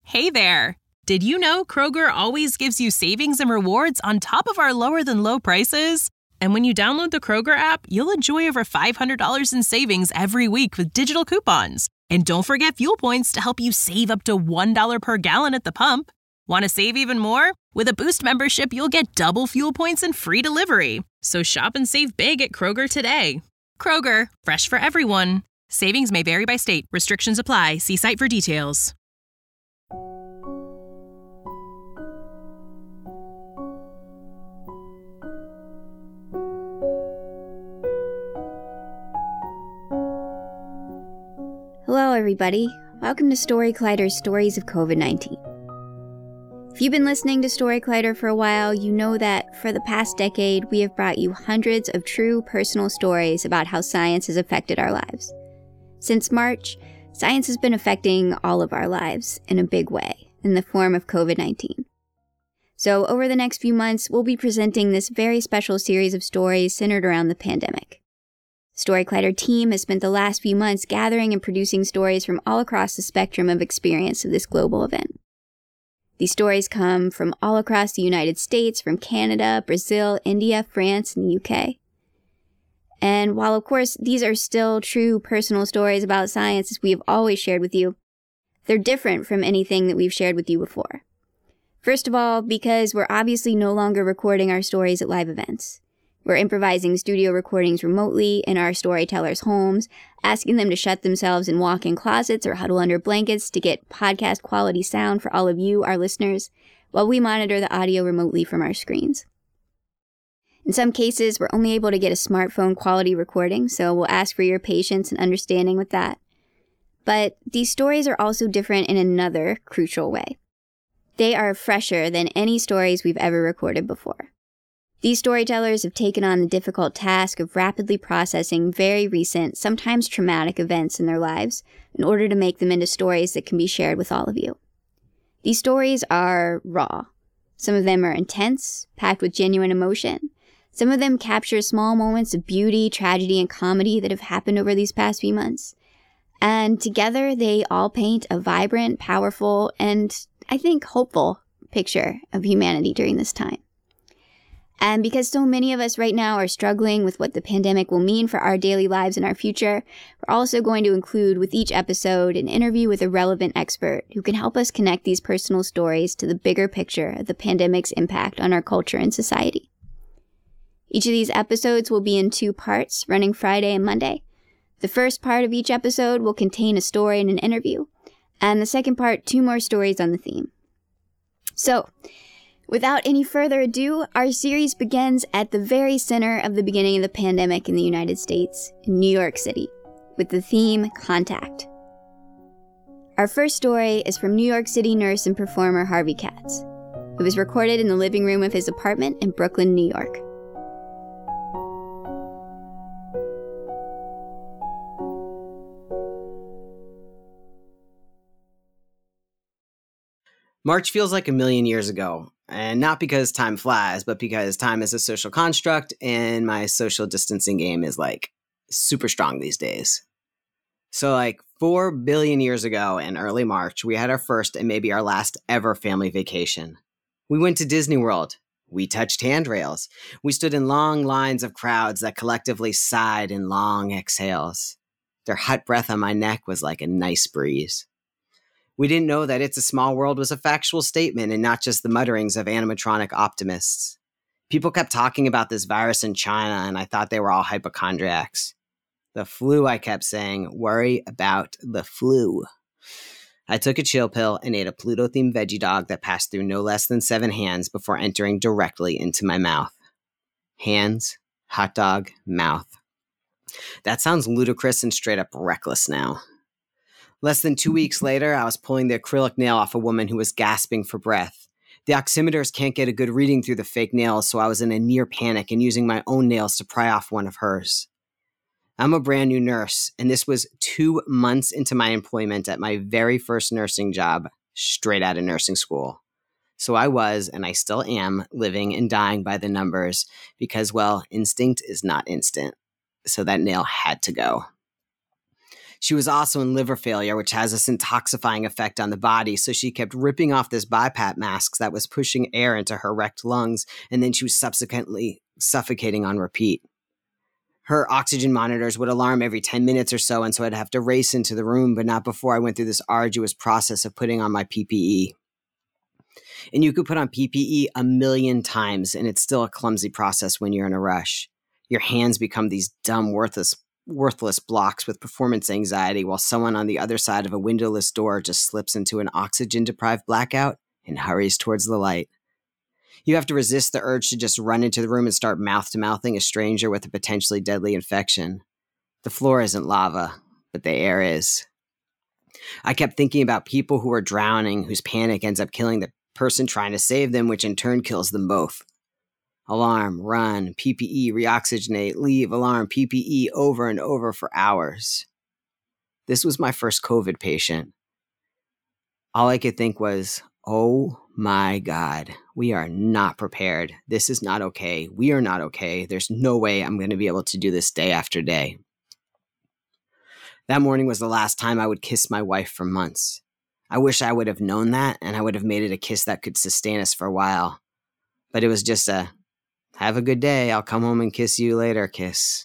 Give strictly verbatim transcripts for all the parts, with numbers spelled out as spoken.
Hey there! Did you know Kroger always gives you savings and rewards on top of our lower than low prices? And when you download the Kroger app, you'll enjoy over five hundred dollars in savings every week with digital coupons. And don't forget fuel points to help you save up to one dollar per gallon at the pump. Want to save even more? With a Boost membership, you'll get double fuel points and free delivery. So shop and save big at Kroger today. Kroger, fresh for everyone. Savings may vary by state. Restrictions apply. See site for details. Hello, everybody. Welcome to Story Collider's Stories of COVID nineteen. If you've been listening to Story Collider for a while, you know that for the past decade, we have brought you hundreds of true personal stories about how science has affected our lives. Since March, science has been affecting all of our lives in a big way, in the form of COVID nineteen. So over the next few months, we'll be presenting this very special series of stories centered around the pandemic. Story Collider team has spent the last few months gathering and producing stories from all across the spectrum of experience of this global event. These stories come from all across the United States, from Canada, Brazil, India, France, and the U K. And while, of course, these are still true personal stories about science as we have always shared with you, they're different from anything that we've shared with you before. First of all, because we're obviously no longer recording our stories at live events. We're improvising studio recordings remotely in our storytellers' homes, asking them to shut themselves in walk-in closets or huddle under blankets to get podcast quality sound for all of you, our listeners, while we monitor the audio remotely from our screens. In some cases, we're only able to get a smartphone quality recording, so we'll ask for your patience and understanding with that. But these stories are also different in another crucial way. They are fresher than any stories we've ever recorded before. These storytellers have taken on the difficult task of rapidly processing very recent, sometimes traumatic events in their lives in order to make them into stories that can be shared with all of you. These stories are raw. Some of them are intense, packed with genuine emotion. Some of them capture small moments of beauty, tragedy, and comedy that have happened over these past few months. And together, they all paint a vibrant, powerful, and I think hopeful picture of humanity during this time. And because so many of us right now are struggling with what the pandemic will mean for our daily lives and our future, we're also going to include with each episode an interview with a relevant expert who can help us connect these personal stories to the bigger picture of the pandemic's impact on our culture and society. Each of these episodes will be in two parts, running Friday and Monday. The first part of each episode will contain a story and an interview, and the second part, two more stories on the theme. So, without any further ado, our series begins at the very center of the beginning of the pandemic in the United States, in New York City, with the theme Contact. Our first story is from New York City nurse and performer Harvey Katz. It was recorded in the living room of his apartment in Brooklyn, New York. March feels like a million years ago. And not because time flies, but because time is a social construct and my social distancing game is like super strong these days. So like four billion years ago in early March, we had our first and maybe our last ever family vacation. We went to Disney World. We touched handrails. We stood in long lines of crowds that collectively sighed in long exhales. Their hot breath on my neck was like a nice breeze. We didn't know that It's a Small World was a factual statement and not just the mutterings of animatronic optimists. People kept talking about this virus in China, and I thought they were all hypochondriacs. The flu, I kept saying. Worry about the flu. I took a chill pill and ate a Pluto-themed veggie dog that passed through no less than seven hands before entering directly into my mouth. Hands, hot dog, mouth. That sounds ludicrous and straight up reckless now. Less than two weeks later, I was pulling the acrylic nail off a woman who was gasping for breath. The oximeters can't get a good reading through the fake nails, so I was in a near panic and using my own nails to pry off one of hers. I'm a brand new nurse, and this was two months into my employment at my very first nursing job, straight out of nursing school. So I was, and I still am, living and dying by the numbers because, well, instinct is not instant. So that nail had to go. She was also in liver failure, which has this intoxifying effect on the body, so she kept ripping off this BiPAP mask that was pushing air into her wrecked lungs, and then she was subsequently suffocating on repeat. Her oxygen monitors would alarm every ten minutes or so, and so I'd have to race into the room, but not before I went through this arduous process of putting on my P P E. And you could put on P P E a million times, and it's still a clumsy process when you're in a rush. Your hands become these dumb, worthless worthless blocks with performance anxiety while someone on the other side of a windowless door just slips into an oxygen-deprived blackout and hurries towards the light. You have to resist the urge to just run into the room and start mouth-to-mouthing a stranger with a potentially deadly infection. The floor isn't lava, but the air is. I kept thinking about people who are drowning, whose panic ends up killing the person trying to save them, which in turn kills them both. Alarm, run, P P E, reoxygenate, leave, alarm, P P E over and over for hours. This was my first COVID patient. All I could think was, oh my God, we are not prepared. This is not okay. We are not okay. There's no way I'm going to be able to do this day after day. That morning was the last time I would kiss my wife for months. I wish I would have known that, and I would have made it a kiss that could sustain us for a while. But it was just a, have a good day, I'll come home and kiss you later kiss.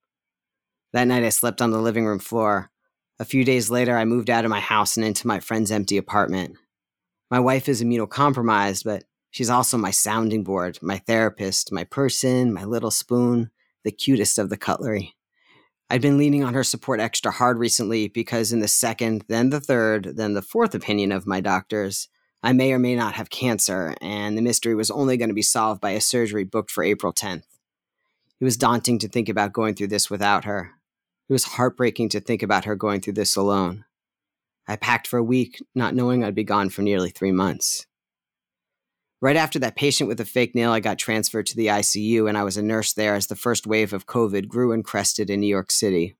That night I slept on the living room floor. A few days later, I moved out of my house and into my friend's empty apartment. My wife is immunocompromised, but she's also my sounding board, my therapist, my person, my little spoon, the cutest of the cutlery. I'd been leaning on her support extra hard recently because in the second, then the third, then the fourth opinion of my doctors, I may or may not have cancer, and the mystery was only going to be solved by a surgery booked for April tenth. It was daunting to think about going through this without her. It was heartbreaking to think about her going through this alone. I packed for a week, not knowing I'd be gone for nearly three months. Right after that patient with a fake nail, I got transferred to the I C U, and I was a nurse there as the first wave of COVID grew and crested in New York City.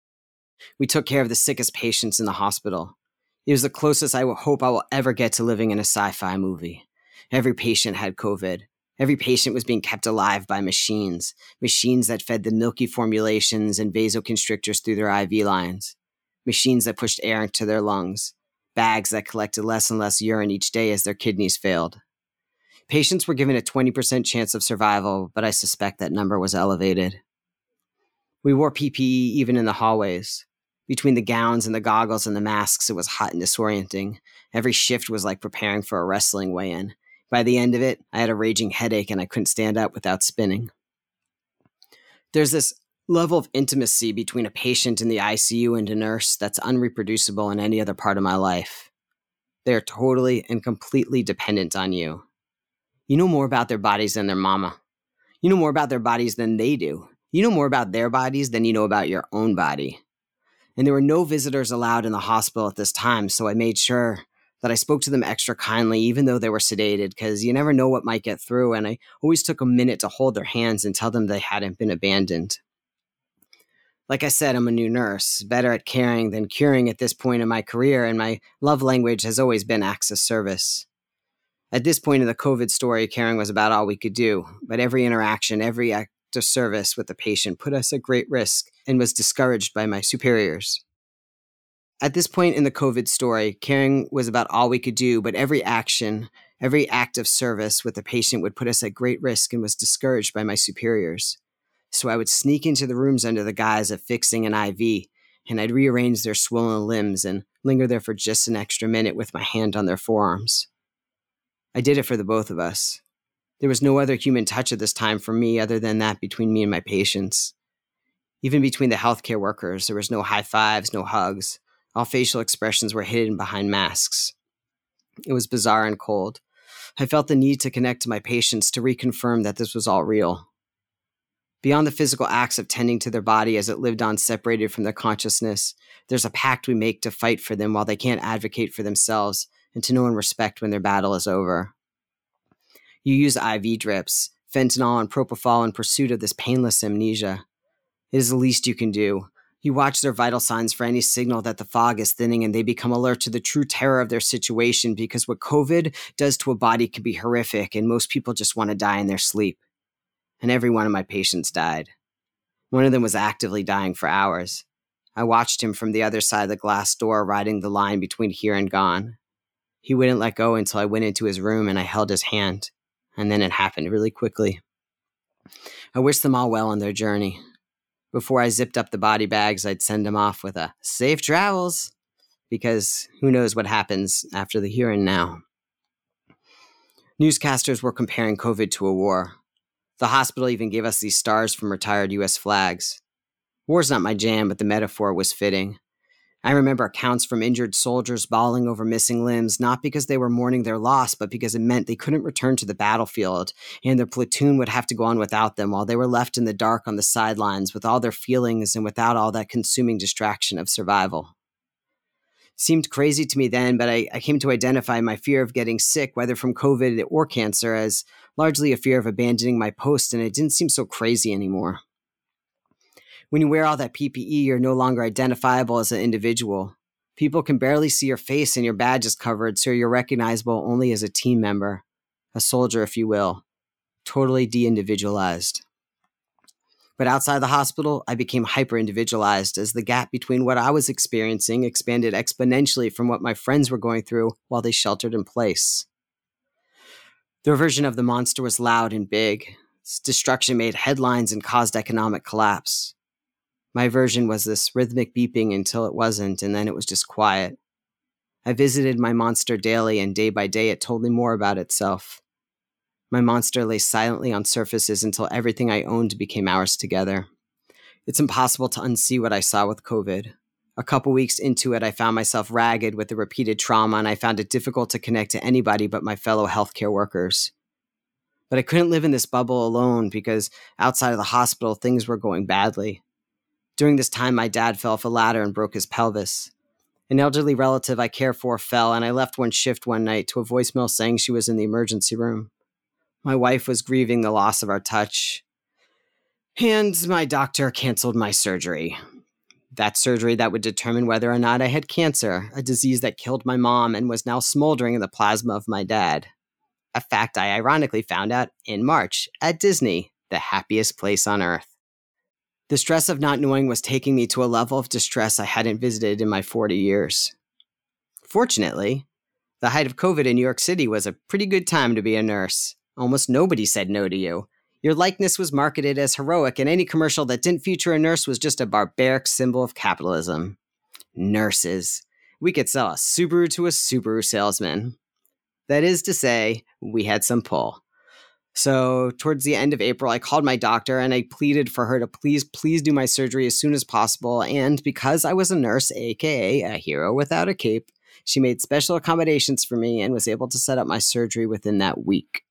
We took care of the sickest patients in the hospital. It was the closest I will hope I will ever get to living in a sci-fi movie. Every patient had COVID. Every patient was being kept alive by machines, machines that fed the milky formulations and vasoconstrictors through their I V lines, machines that pushed air into their lungs, bags that collected less and less urine each day as their kidneys failed. Patients were given a twenty percent chance of survival, but I suspect that number was elevated. We wore P P E even in the hallways. Between the gowns and the goggles and the masks, it was hot and disorienting. Every shift was like preparing for a wrestling weigh-in. By the end of it, I had a raging headache and I couldn't stand up without spinning. There's this level of intimacy between a patient in the I C U and a nurse that's unreproducible in any other part of my life. They're totally and completely dependent on you. You know more about their bodies than their mama. You know more about their bodies than they do. You know more about their bodies than you know about your own body. And there were no visitors allowed in the hospital at this time, so I made sure that I spoke to them extra kindly, even though they were sedated, because you never know what might get through, and I always took a minute to hold their hands and tell them they hadn't been abandoned. Like I said, I'm a new nurse, better at caring than curing at this point in my career, and my love language has always been acts of service. At this point in the COVID story, caring was about all we could do, but every interaction, every act of service with the patient put us at great risk and was discouraged by my superiors. At this point in the COVID story, caring was about all we could do, but every action, every act of service with the patient would put us at great risk and was discouraged by my superiors. So I would sneak into the rooms under the guise of fixing an I V, and I'd rearrange their swollen limbs and linger there for just an extra minute with my hand on their forearms. I did it for the both of us. There was no other human touch at this time for me other than that between me and my patients. Even between the healthcare workers, there was no high fives, no hugs. All facial expressions were hidden behind masks. It was bizarre and cold. I felt the need to connect to my patients to reconfirm that this was all real. Beyond the physical acts of tending to their body as it lived on separated from their consciousness, there's a pact we make to fight for them while they can't advocate for themselves and to know and respect when their battle is over. You use I V drips, fentanyl and propofol in pursuit of this painless amnesia. It is the least you can do. You watch their vital signs for any signal that the fog is thinning and they become alert to the true terror of their situation because what COVID does to a body can be horrific and most people just want to die in their sleep. And every one of my patients died. One of them was actively dying for hours. I watched him from the other side of the glass door, riding the line between here and gone. He wouldn't let go until I went into his room and I held his hand. And then it happened really quickly. I wished them all well on their journey. Before I zipped up the body bags, I'd send them off with a safe travels, because who knows what happens after the here and now. Newscasters were comparing COVID to a war. The hospital even gave us these stars from retired U S flags. War's not my jam, but the metaphor was fitting. I remember accounts from injured soldiers bawling over missing limbs, not because they were mourning their loss, but because it meant they couldn't return to the battlefield, and their platoon would have to go on without them while they were left in the dark on the sidelines with all their feelings and without all that consuming distraction of survival. Seemed crazy to me then, but I, I came to identify my fear of getting sick, whether from COVID or cancer, as largely a fear of abandoning my post, and it didn't seem so crazy anymore. When you wear all that P P E, you're no longer identifiable as an individual. People can barely see your face and your badge is covered, so you're recognizable only as a team member, a soldier, if you will, totally de-individualized. But outside the hospital, I became hyper-individualized as the gap between what I was experiencing expanded exponentially from what my friends were going through while they sheltered in place. Their version of the monster was loud and big. Its destruction made headlines and caused economic collapse. My version was this rhythmic beeping until it wasn't, and then it was just quiet. I visited my monster daily, and day by day it told me more about itself. My monster lay silently on surfaces until everything I owned became ours together. It's impossible to unsee what I saw with COVID. A couple weeks into it, I found myself ragged with the repeated trauma, and I found it difficult to connect to anybody but my fellow healthcare workers. But I couldn't live in this bubble alone because outside of the hospital, things were going badly. During this time, my dad fell off a ladder and broke his pelvis. An elderly relative I care for fell, and I left one shift one night to a voicemail saying she was in the emergency room. My wife was grieving the loss of our touch. And my doctor canceled my surgery. That surgery that would determine whether or not I had cancer, a disease that killed my mom and was now smoldering in the plasma of my dad. A fact I ironically found out in March at Disney, the happiest place on earth. The stress of not knowing was taking me to a level of distress I hadn't visited in my forty years. Fortunately, the height of COVID in New York City was a pretty good time to be a nurse. Almost nobody said no to you. Your likeness was marketed as heroic, and any commercial that didn't feature a nurse was just a barbaric symbol of capitalism. Nurses. We could sell a Subaru to a Subaru salesman. That is to say, we had some pull. So towards the end of April, I called my doctor and I pleaded for her to please, please do my surgery as soon as possible. And because I was a nurse, aka a hero without a cape, she made special accommodations for me and was able to set up my surgery within that week.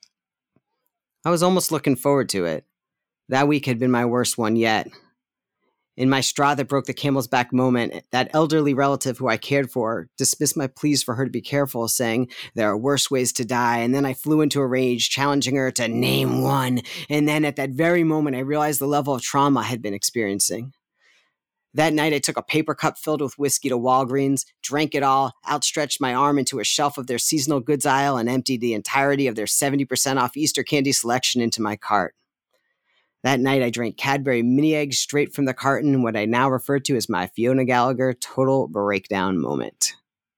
I was almost looking forward to it. That week had been my worst one yet. In my straw that broke the camel's back moment, that elderly relative who I cared for dismissed my pleas for her to be careful, saying there are worse ways to die, and then I flew into a rage, challenging her to name one, and then at that very moment I realized the level of trauma I had been experiencing. That night I took a paper cup filled with whiskey to Walgreens, drank it all, outstretched my arm into a shelf of their seasonal goods aisle, and emptied the entirety of their seventy percent off Easter candy selection into my cart. That night, I drank Cadbury mini eggs straight from the carton, what I now refer to as my Fiona Gallagher total breakdown moment.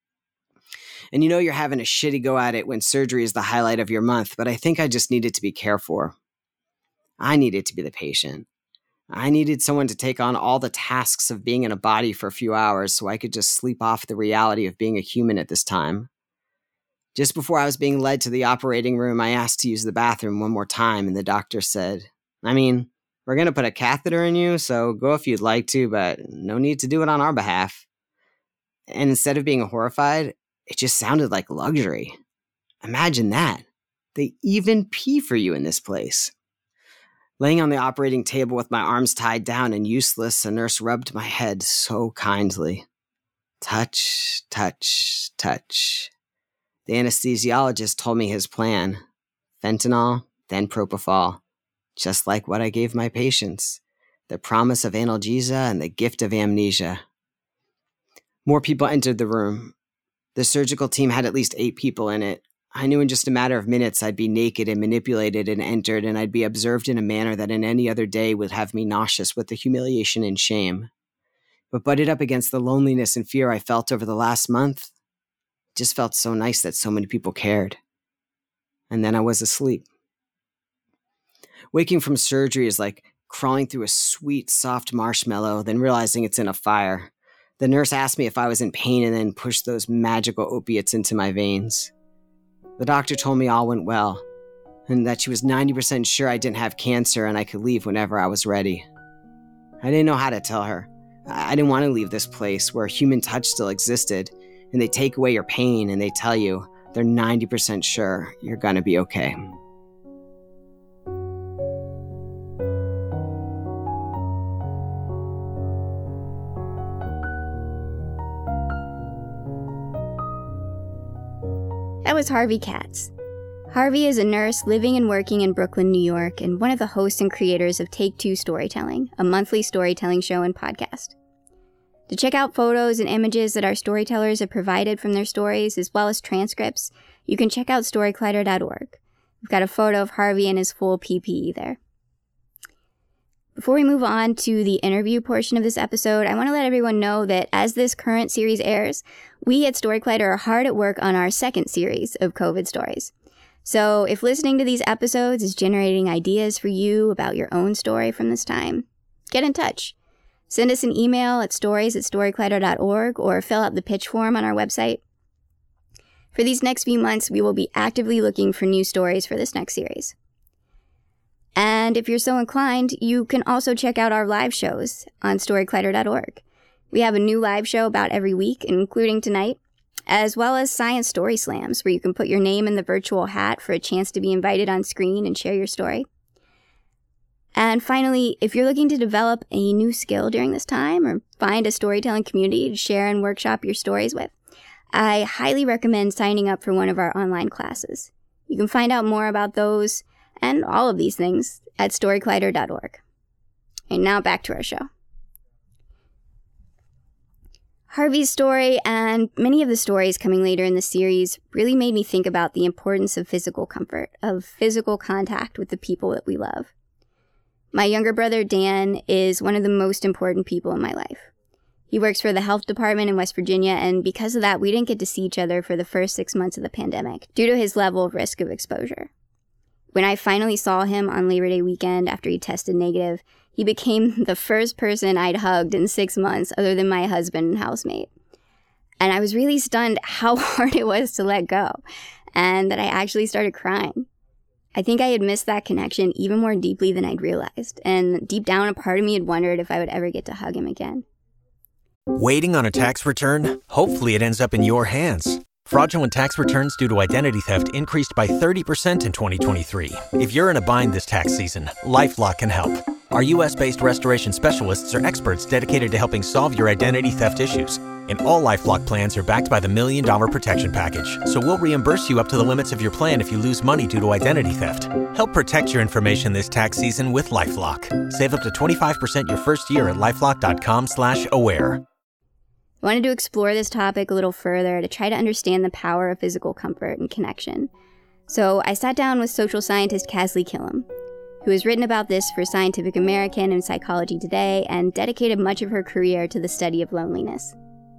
And you know you're having a shitty go at it when surgery is the highlight of your month, but I think I just needed to be cared for. I needed to be the patient. I needed someone to take on all the tasks of being in a body for a few hours so I could just sleep off the reality of being a human at this time. Just before I was being led to the operating room, I asked to use the bathroom one more time, and the doctor said, I mean, we're going to put a catheter in you, so go if you'd like to, but no need to do it on our behalf. And instead of being horrified, it just sounded like luxury. Imagine that. They even pee for you in this place. Laying on the operating table with my arms tied down and useless, a nurse rubbed my head so kindly. Touch, touch, touch. The anesthesiologist told me his plan. Fentanyl, then propofol. Just like what I gave my patients, the promise of analgesia and the gift of amnesia. More people entered the room. The surgical team had at least eight people in it. I knew in just a matter of minutes I'd be naked and manipulated and entered, and I'd be observed in a manner that in any other day would have me nauseous with the humiliation and shame. but butted up against the loneliness and fear I felt over the last month, it just felt so nice that so many people cared. And then I was asleep. Waking from surgery is like crawling through a sweet, soft marshmallow, then realizing it's in a fire. The nurse asked me if I was in pain and then pushed those magical opiates into my veins. The doctor told me all went well, and that she was ninety percent sure I didn't have cancer and I could leave whenever I was ready. I didn't know how to tell her. I didn't want to leave this place where human touch still existed, and they take away your pain and they tell you they're ninety percent sure you're gonna be okay. That was Harvey Katz. Harvey is a nurse living and working in Brooklyn, New York, and one of the hosts and creators of Take Two Storytelling, a monthly storytelling show and podcast. To check out photos and images that our storytellers have provided from their stories, as well as transcripts, you can check out story collider dot org. We've got a photo of Harvey in his full P P E there. Before we move on to the interview portion of this episode, I want to let everyone know that as this current series airs, we at Story Collider are hard at work on our second series of COVID stories. So if listening to these episodes is generating ideas for you about your own story from this time, get in touch. Send us an email at stories at story collider dot org or fill out the pitch form on our website. For these next few months, we will be actively looking for new stories for this next series. And if you're so inclined, you can also check out our live shows on story collider dot org. We have a new live show about every week, including tonight, as well as science story slams, where you can put your name in the virtual hat for a chance to be invited on screen and share your story. And finally, if you're looking to develop a new skill during this time or find a storytelling community to share and workshop your stories with, I highly recommend signing up for one of our online classes. You can find out more about those and all of these things at story collider dot org. And now back to our show. Harvey's story and many of the stories coming later in the series really made me think about the importance of physical comfort, of physical contact with the people that we love. My younger brother, Dan, is one of the most important people in my life. He works for the health department in West Virginia, and because of that, we didn't get to see each other for the first six months of the pandemic due to his level of risk of exposure. When I finally saw him on Labor Day weekend after he tested negative, he became the first person I'd hugged in six months other than my husband and housemate. And I was really stunned how hard it was to let go, and that I actually started crying. I think I had missed that connection even more deeply than I'd realized, and deep down a part of me had wondered if I would ever get to hug him again. Waiting on a tax return? Hopefully it ends up in your hands. Fraudulent tax returns due to identity theft increased by thirty percent in twenty twenty-three. If you're in a bind this tax season, LifeLock can help. Our U S based restoration specialists are experts dedicated to helping solve your identity theft issues. And all LifeLock plans are backed by the Million Dollar Protection Package. So we'll reimburse you up to the limits of your plan if you lose money due to identity theft. Help protect your information this tax season with LifeLock. Save up to twenty-five percent your first year at LifeLock dot com slash aware. I wanted to explore this topic a little further to try to understand the power of physical comfort and connection. So I sat down with social scientist Kasli Killam, who has written about this for Scientific American and Psychology Today and dedicated much of her career to the study of loneliness.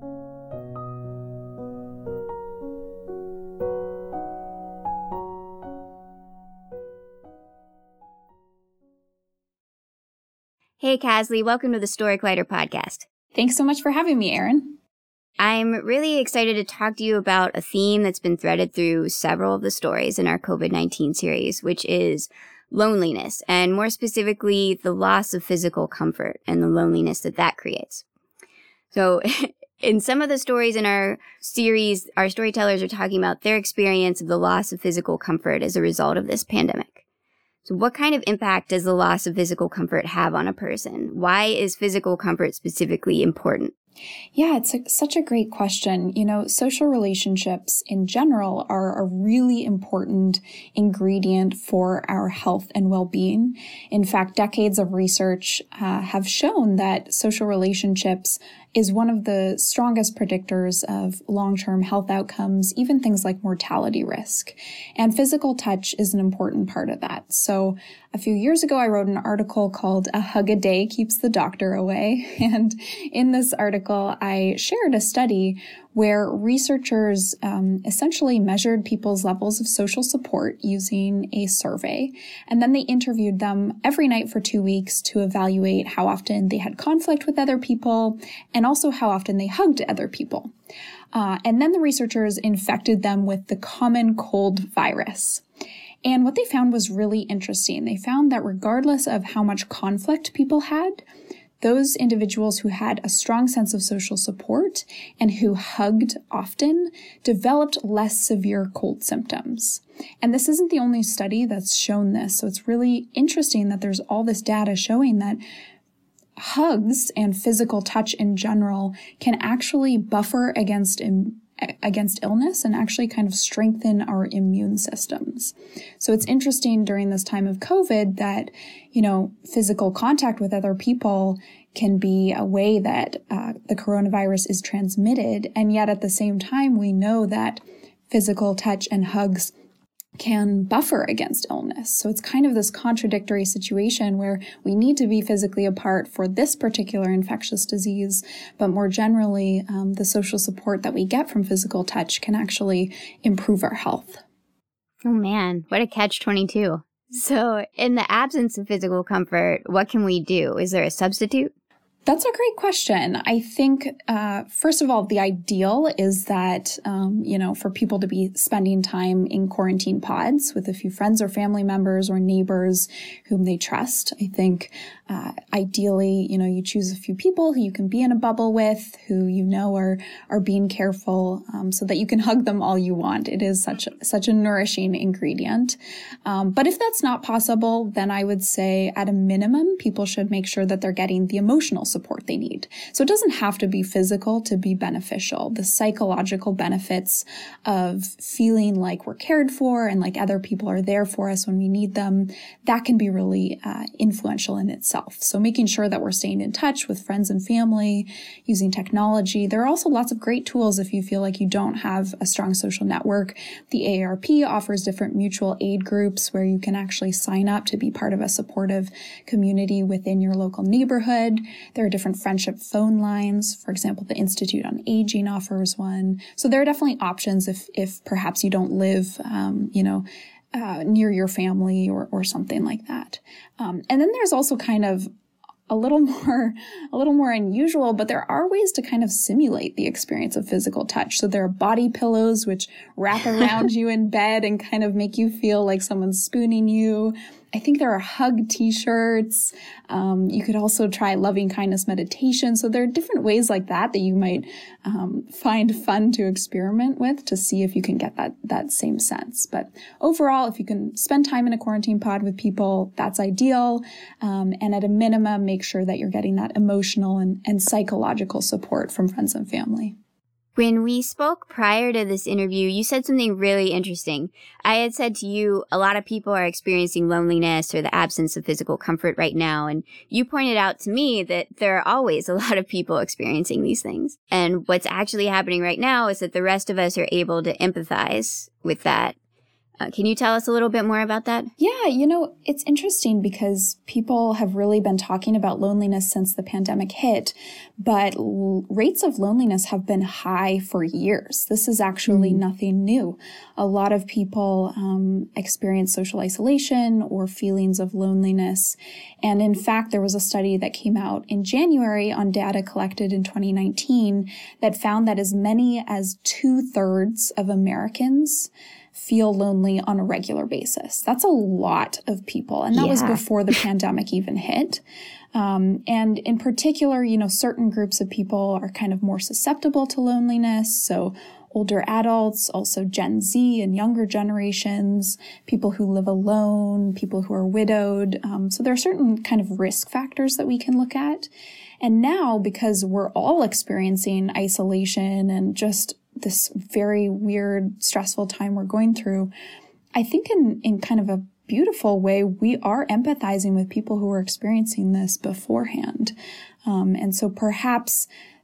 Hey Kasli, welcome to the Story Collider podcast. Thanks so much for having me, Erin. I'm really excited to talk to you about a theme that's been threaded through several of the stories in our COVID nineteen series, which is loneliness, and more specifically, the loss of physical comfort and the loneliness that that creates. So in some of the stories in our series, our storytellers are talking about their experience of the loss of physical comfort as a result of this pandemic. So what kind of impact does the loss of physical comfort have on a person? Why is physical comfort specifically important? Yeah, it's a, such a great question. You know, social relationships in general are a really important ingredient for our health and well-being. In fact, decades of research uh, have shown that social relationships is one of the strongest predictors of long-term health outcomes, even things like mortality risk. And physical touch is an important part of that. So a few years ago, I wrote an article called A Hug a Day Keeps the Doctor Away. And in this article, I shared a study where researchers um, essentially measured people's levels of social support using a survey. And then they interviewed them every night for two weeks to evaluate how often they had conflict with other people and also how often they hugged other people. Uh, and then the researchers infected them with the common cold virus. And what they found was really interesting. They found that regardless of how much conflict people had, those individuals who had a strong sense of social support and who hugged often developed less severe cold symptoms. And this isn't the only study that's shown this. So it's really interesting that there's all this data showing that hugs and physical touch in general can actually buffer against im- against illness and actually kind of strengthen our immune systems. So it's interesting during this time of COVID that, you know, physical contact with other people can be a way that uh, the coronavirus is transmitted. And yet at the same time, we know that physical touch and hugs can buffer against illness. So it's kind of this contradictory situation where we need to be physically apart for this particular infectious disease, but more generally, um, the social support that we get from physical touch can actually improve our health. Oh man, what a catch twenty-two. So in the absence of physical comfort, what can we do? Is there a substitute? That's a great question. I think, uh, first of all, the ideal is that, um, you know, for people to be spending time in quarantine pods with a few friends or family members or neighbors whom they trust. I think, uh, ideally, you know, you choose a few people who you can be in a bubble with, who you know are, are being careful, um, so that you can hug them all you want. It is such, such a nourishing ingredient. Um, but if that's not possible, then I would say at a minimum, people should make sure that they're getting the emotional support they need. So it doesn't have to be physical to be beneficial. The psychological benefits of feeling like we're cared for and like other people are there for us when we need them, that can be really uh, influential in itself. So making sure that we're staying in touch with friends and family, using technology. There are also lots of great tools if you feel like you don't have a strong social network. The A A R P offers different mutual aid groups where you can actually sign up to be part of a supportive community within your local neighborhood. There are different friendship phone lines. For example, the Institute on Aging offers one. So there are definitely options if, if perhaps you don't live, um, you know, uh, near your family or, or something like that. Um, and then there's also kind of a little more, a little more unusual, but there are ways to kind of simulate the experience of physical touch. So there are body pillows which wrap around you in bed and kind of make you feel like someone's spooning you. I think there are hug t-shirts. Um, you could also try loving kindness meditation. So there are different ways like that that you might um, find fun to experiment with to see if you can get that that same sense. But overall, if you can spend time in a quarantine pod with people, that's ideal. Um, and at a minimum, make sure that you're getting that emotional and, and psychological support from friends and family. When we spoke prior to this interview, you said something really interesting. I had said to you, a lot of people are experiencing loneliness or the absence of physical comfort right now. And you pointed out to me that there are always a lot of people experiencing these things. And what's actually happening right now is that the rest of us are able to empathize with that. Uh, can you tell us a little bit more about that? Yeah, you know, it's interesting because people have really been talking about loneliness since the pandemic hit, but l- rates of loneliness have been high for years. This is actually mm. nothing new. A lot of people um, experience social isolation or feelings of loneliness. And in fact, there was a study that came out in January on data collected in twenty nineteen that found that as many as two-thirds of Americans feel lonely on a regular basis. That's a lot of people. And that yeah. was before the pandemic even hit. Um, and in particular, you know, certain groups of people are kind of more susceptible to loneliness. So older adults, also Gen Z and younger generations, people who live alone, people who are widowed. Um, so there are certain kind of risk factors that we can look at. And now, because we're all experiencing isolation and just this very weird, stressful time we're going through, I think in, in kind of a beautiful way, we are empathizing with people who are experiencing this beforehand. Um, and so perhaps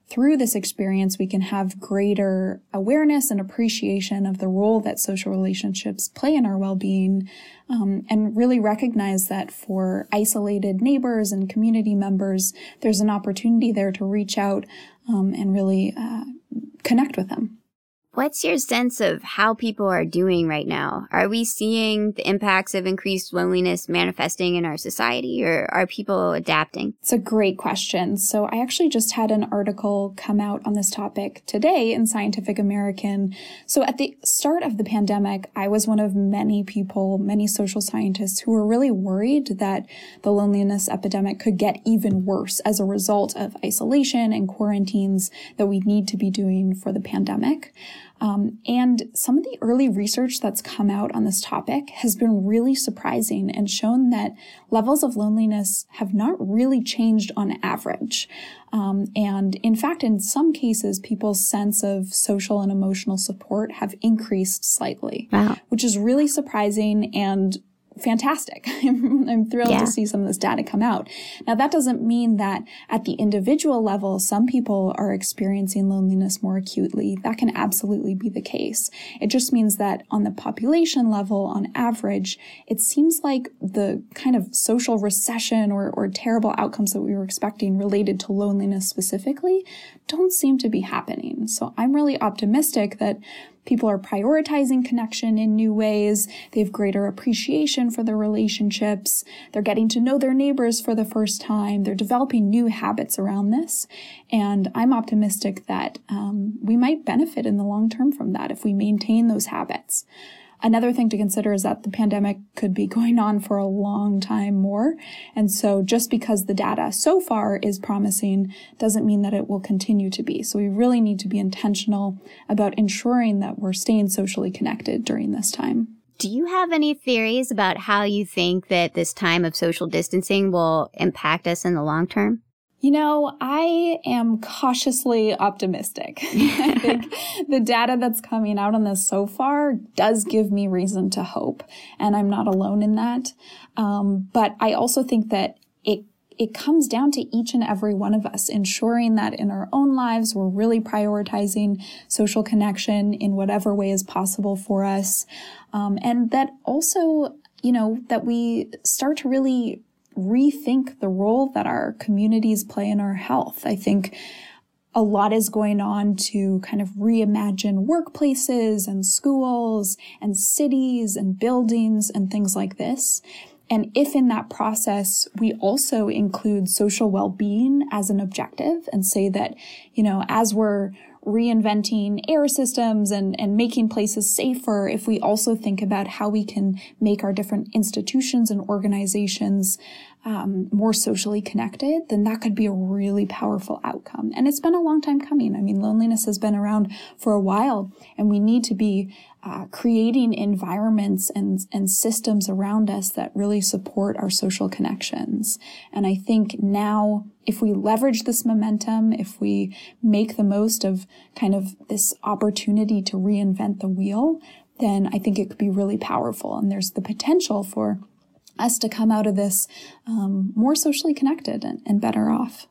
through this experience, we can have greater awareness and appreciation of the role that social relationships play in our well-being, um, and really recognize that for isolated neighbors and community members, there's an opportunity there to reach out um, and really uh, connect with them. What's your sense of how people are doing right now? Are we seeing the impacts of increased loneliness manifesting in our society, or are people adapting? It's a great question. So I actually just had an article come out on this topic today in Scientific American. So at the start of the pandemic, I was one of many people, many social scientists who were really worried that the loneliness epidemic could get even worse as a result of isolation and quarantines that we need to be doing for the pandemic. Um, and some of the early research that's come out on this topic has been really surprising and shown that levels of loneliness have not really changed on average. Um, and in fact, in some cases, people's sense of social and emotional support have increased slightly, wow. which is really surprising and fantastic. I'm thrilled yeah. to see some of this data come out. Now, that doesn't mean that at the individual level, some people are experiencing loneliness more acutely. That can absolutely be the case. It just means that on the population level, on average, it seems like the kind of social recession or, or terrible outcomes that we were expecting related to loneliness specifically don't seem to be happening. So I'm really optimistic that people are prioritizing connection in new ways. They have greater appreciation for their relationships. They're getting to know their neighbors for the first time. They're developing new habits around this. And I'm optimistic that um, we might benefit in the long term from that if we maintain those habits. Another thing to consider is that the pandemic could be going on for a long time more. And so just because the data so far is promising doesn't mean that it will continue to be. So we really need to be intentional about ensuring that we're staying socially connected during this time. Do you have any theories about how you think that this time of social distancing will impact us in the long term? You know, I am cautiously optimistic. I think the data that's coming out on this so far does give me reason to hope, and I'm not alone in that. Um, but I also think that it it comes down to each and every one of us ensuring that in our own lives we're really prioritizing social connection in whatever way is possible for us, um, and that also, you know, that we start to really rethink the role that our communities play in our health. I think a lot is going on to kind of reimagine workplaces and schools and cities and buildings and things like this. And if in that process, we also include social well-being as an objective and say that, you know, as we're reinventing air systems and, and making places safer, if we also think about how we can make our different institutions and organizations um, more socially connected, then that could be a really powerful outcome. And it's been a long time coming. I mean, loneliness has been around for a while, and we need to be uh, creating environments and, and systems around us that really support our social connections. And I think now, if we leverage this momentum, if we make the most of kind of this opportunity to reinvent the wheel, then I think it could be really powerful. And there's the potential for us to come out of this um, more socially connected and, and better off.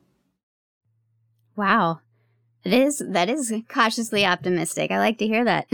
Wow. It is, that is cautiously optimistic. I like to hear that.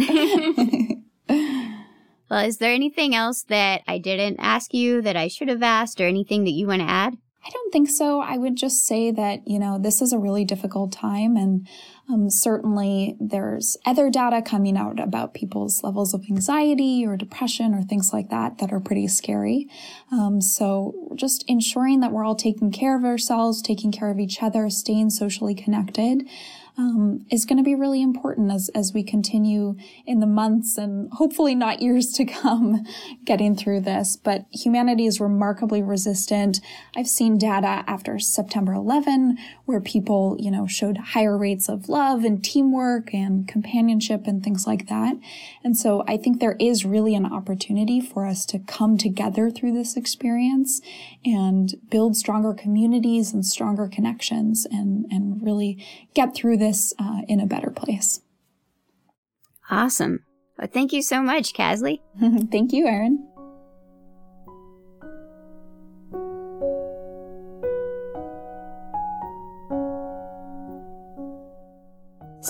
Well, is there anything else that I didn't ask you that I should have asked, or anything that you want to add? I don't think so. I would just say that, you know, this is a really difficult time, and um, certainly there's other data coming out about people's levels of anxiety or depression or things like that that are pretty scary. Um, so just ensuring that we're all taking care of ourselves, taking care of each other, staying socially connected Um, is going to be really important as, as we continue in the months and hopefully not years to come getting through this. But humanity is remarkably resistant. I've seen data after September eleventh where people, you know, showed higher rates of love and teamwork and companionship and things like that. And so I think there is really an opportunity for us to come together through this experience and build stronger communities and stronger connections and, and really get through this uh, in a better place. Awesome. Well, thank you so much, Casley. Thank you, Erin.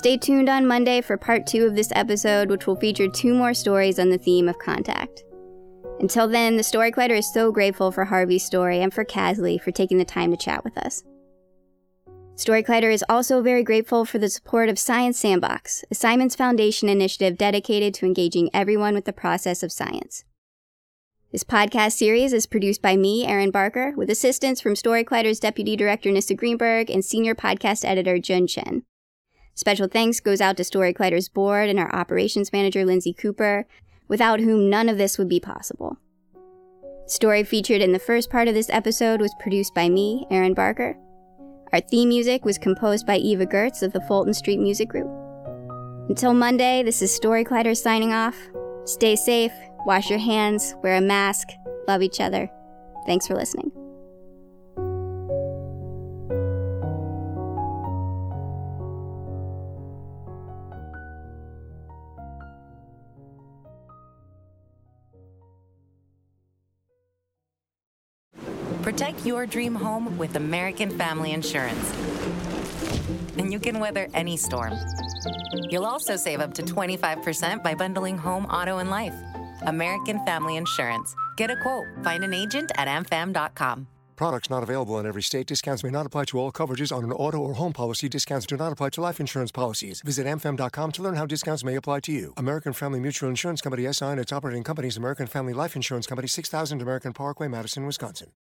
Stay tuned on Monday for part two of this episode, which will feature two more stories on the theme of contact. Until then, the Story Collider is so grateful for Harvey's story and for Casley for taking the time to chat with us. Story Collider is also very grateful for the support of Science Sandbox, a Simons Foundation initiative dedicated to engaging everyone with the process of science. This podcast series is produced by me, Erin Barker, with assistance from Story Collider's Deputy Director Nissa Greenberg and Senior Podcast Editor Jun Chen. Special thanks goes out to Story Collider's board and our Operations Manager Lindsay Cooper, without whom none of this would be possible. Story featured in the first part of this episode was produced by me, Erin Barker. Our theme music was composed by Eva Gertz of the Fulton Street Music Group. Until Monday, this is Story Collider signing off. Stay safe, wash your hands, wear a mask, love each other. Thanks for listening. Protect your dream home with American Family Insurance. And you can weather any storm. You'll also save up to twenty-five percent by bundling home, auto, and life. American Family Insurance. Get a quote. Find an agent at a m fam dot com. Products not available in every state. Discounts may not apply to all coverages on an auto or home policy. Discounts do not apply to life insurance policies. Visit a m fam dot com to learn how discounts may apply to you. American Family Mutual Insurance Company, S I and its operating companies, American Family Life Insurance Company, six thousand American Parkway, Madison, Wisconsin.